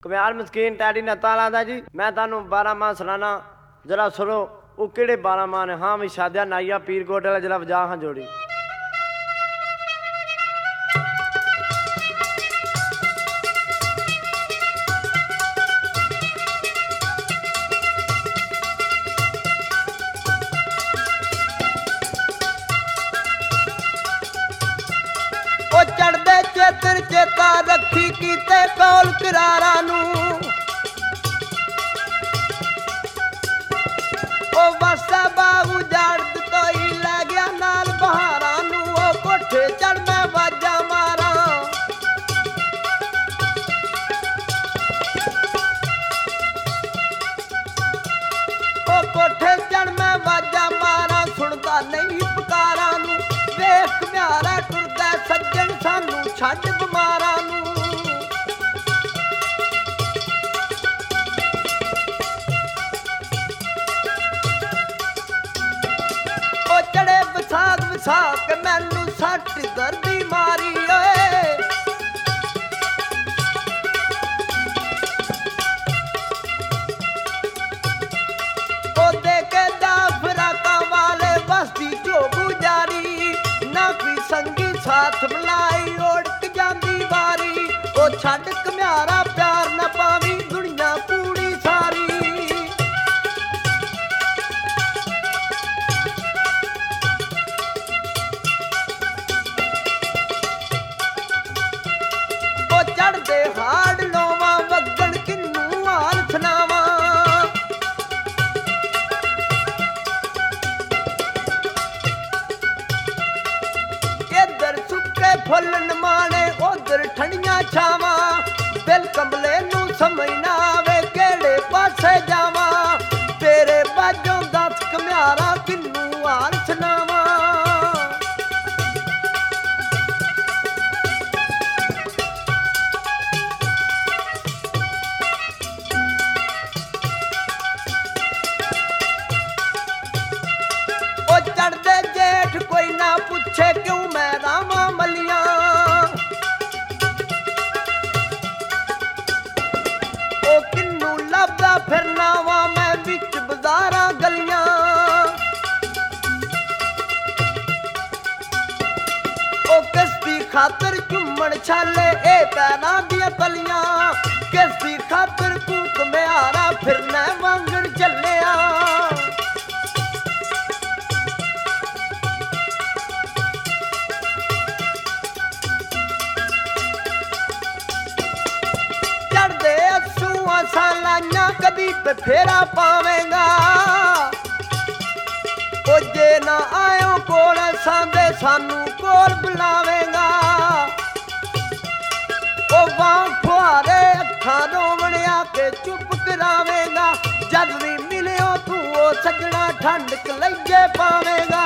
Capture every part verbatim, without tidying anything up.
कमयार मस्कीन teddy नत्ता लादा जी। मैं तुहानू बारह माह सुनाना, जरा सुनो वो किहड़े बारह माह ने। हाँ भी शादिया नाइया पीर कोट वाला जरा वजा हाँ जोड़ी। चढ़दे चेतर चेता रखी कीते कौल करारा नू ओ वसा बाबू जाड़ तो ही लै गया नाल बहारा नू। ओ कोठे चढ़ मैं वाजा मारा ओ कोठे चढ़ मैं वाजा मारा सुनदा नहीं पुकारा नू। वेख म्यारा टुरदा सज्जन सानू छड्ड बमारा नू। ओ चढ़े बसाख बसाख मैनू सट दर्दी मारी ओए ओ देखे दा फराका वाले बस्ती जो गुजारी ना कोई संगी साथ मिलाई ओढ़ जांदी वारी। ओ छड्ड कम्यारा प्यार न पावी दुनिया पूरी सारी। ओ चढ़दे हाड़ लोवा वगण किन्नू हाल सुनावा। फुल्ल माने उधर ठंडिया छावा दिल कमले नू समझ ना आवे केड़े पासे जावा। तेरे बाजों दस कम्यारा किन्नू हाल सुनावा। ओ चढ़दे जेठ कोई ना पूछे क्यों मैं रामा मलिया। ओ किन्नू लभदा फिरना वा मैं बिच बाजारां गलियां। ओ किसदी खातर झुम्मण छाले ए पैरां दियां तलियां। किसदी खातर कूक म्यारा फिरना वांगण चलिया। सालाइया कदी पे फेरा पावेगा। ओ जे ना आयो कोल सांदे सानू कोल बुलावेगा। ओ वां फुहारे अखा रोवण आके चुप करावेगा। जद भी मिलियो तू ओ सजना ठंड कलैये पावेगा।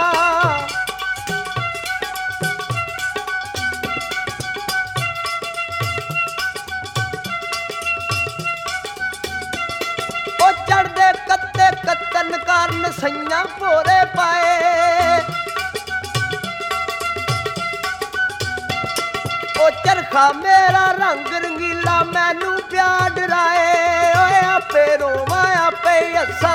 चढ़दे कत्ते कत्तन कारण सैया भोरे पाए। ओ चरखा मेरा रंग रंगीला मैनू प्यार डराए। ओए आपे रोवा आपे हसा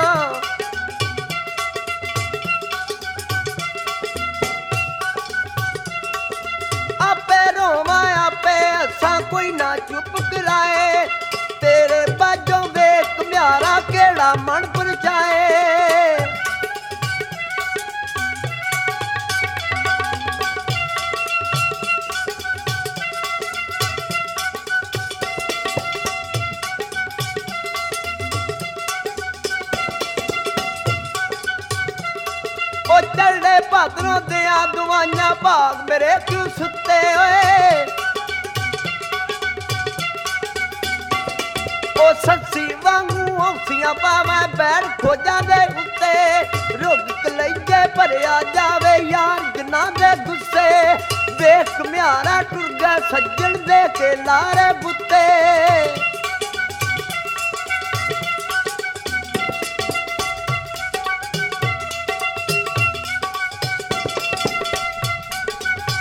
आपे रोवा आपे हसा कोई ना चुप कराए। तेरे बाजों वेख म्यारा केड़ा मन परचाए। ओ चढ़े भादरों दिया दुआइयां भाग मेरे क्यों सुते होए। ओ सस्सी वांगू हौसियां पावे बैर खोजा दे उत्ते। रुग कलैये भरिया जावे यार जना दे गुस्से। वेख म्यारा टुर गया सज्जन दे के लारे बुत्ते।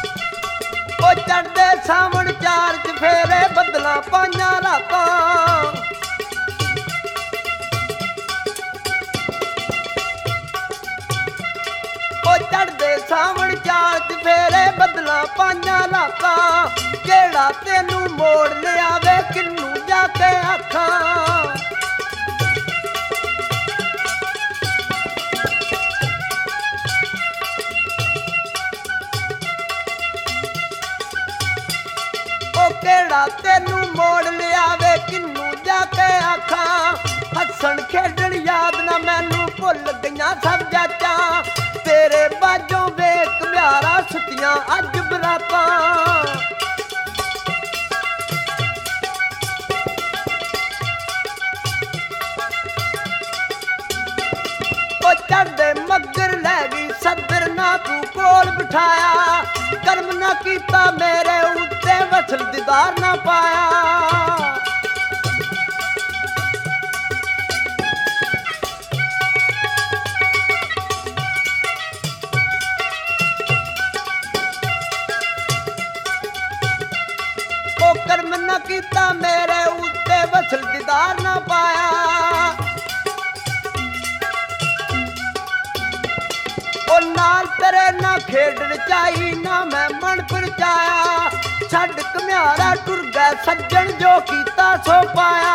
ओ चढ़दे सावण चार च फेरे बदला पाइयां रातां। ਬਰਾਤਾਂ ਕਿਹੜਾ ਤੈਨੂੰ ਮੋੜ ਲਿਆਵੇ ਕਿੰਨੂੰ ਜਾ ਕੇ ਆਖਾਂ ਉਹ ਕਿਹੜਾ ਤੈਨੂੰ ਮੋੜ ਲਿਆਵੇ ਕਿੰਨੂੰ ਜਾ ਕੇ ਆਖਾਂ ਹੱਸਣ ਖੇਡਣ ਯਾਦ ਨਾ ਮੈਨੂੰ ਭੁੱਲ ਗਈਆਂ ਸਭ ਜਾਚਾਂ ਤੇਰੇ ਬਾਝੋਂ ਵੇਖ ਮਿਆਰਾ ਸੁੱਤੀਆਂ ਅੱਜ ਬਰਾਤਾਂ ਉਹ ਚੜਦੇ ਮੱਗਰ ਲੈ ਗਈ ਸੱਦਰ ਨਾ ਤੂੰ ਕੋਲ ਬਿਠਾਇਆ ਕਰਮ ਨਾ ਕੀਤਾ ਮੇਰੇ ਉੱਤੇ ਵਸਲ ਦੀਦਾਰ ਨਾ ਪਾਇਆ ਉਹ ਕਰਮ ਨਾ ਕੀਤਾ ਮੇਰੇ ਉੱਤੇ ਵਸਲ ਦੀਦਾਰ ਨਾ ਪਾਇਆ ਉਹ ਨਾਲ ਤੇਰੇ ਨਾ ਖੇਡ ਰਚਾਈ ਨਾ ਮੈਂ ਮਨ ਪਰਚਾਇਆ ਛੱਡ ਘੁਮਿਆਰਾ ਟੁਰ ਗਿਆ ਸੱਜਣ ਜੋ ਕੀਤਾ ਸੋ ਪਾਇਆ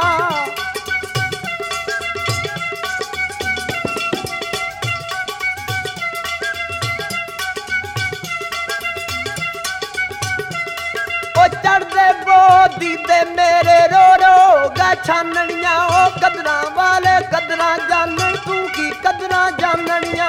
ਉਹ ਚੜਦੇ ਬੋਦੀ ਦੇ ਮੇਰੇ ਰੋ ਰੋ ਗਾ ਛਾਨਣੀਆਂ ਉਹ ਕਦਰਾਂ ਵਾਲੇ ਕਦਰਾਂ ਜਾਣਨ ਤੂੰ ਕੀ ਕਦਰਾਂ ਜਾਣਣੀਆਂ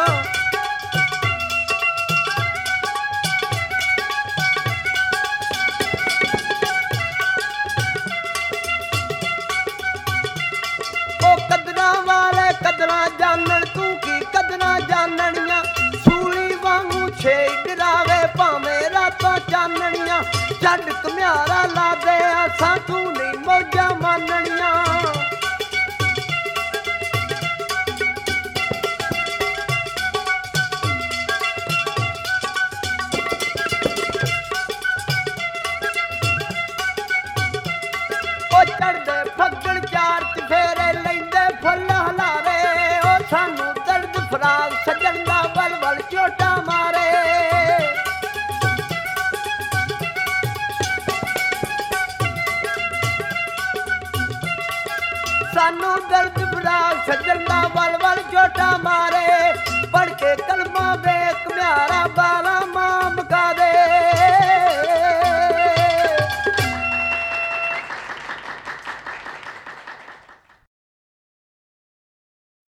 ਉਹ ਕਦਰਾਂ ਵਾਲੇ ਕਦਰਾਂ ਜਾਣਨ ਤੂੰ ਕੀ ਕਦਰਾਂ ਜਾਣਣੀਆਂ ਸੂਲੀ ਵਾਂਗੂ ਛੇ ਡਰਾਵੇ ਭਾਵੇਂ ਰਾਤਾਂ ਚਾਨਣੀਆਂ ਛੱਡ ਘੁਮਿਆਰਾ ਲਾ ਦੇ ਆਸਾਂ ਤੂੰ ਨਹੀਂ ਮੌਜਾਂ ਮਾਨਣੀਆਂ ਉਹ ਚੜਦੇ ਫੱਗਣ ਚਾਰ ਚਫੇਰੇ ਲੈਂਦੇ ਫੁੱਲ ਹਲਾਰੇ ਉਹ ਸਾਨੂੰ ਦਰਦ ਫਰਾਗ ਸੱਜਣ ਦਾ ਬਲ ਬਲ ਝੋਟਾ ਮਾਰੇ ਸਾਨੂੰ ਦਰਦ ਫਰਾਗ ਸੱਜਣ ਦਾ ਬਲ ਬਲ ਝੋਟਾ ਮਾਰੇ ਪੜ ਕੇ ਕਲਮਾ ਵੇਖ ਮਿਆਰਾ ਬਾਲਾ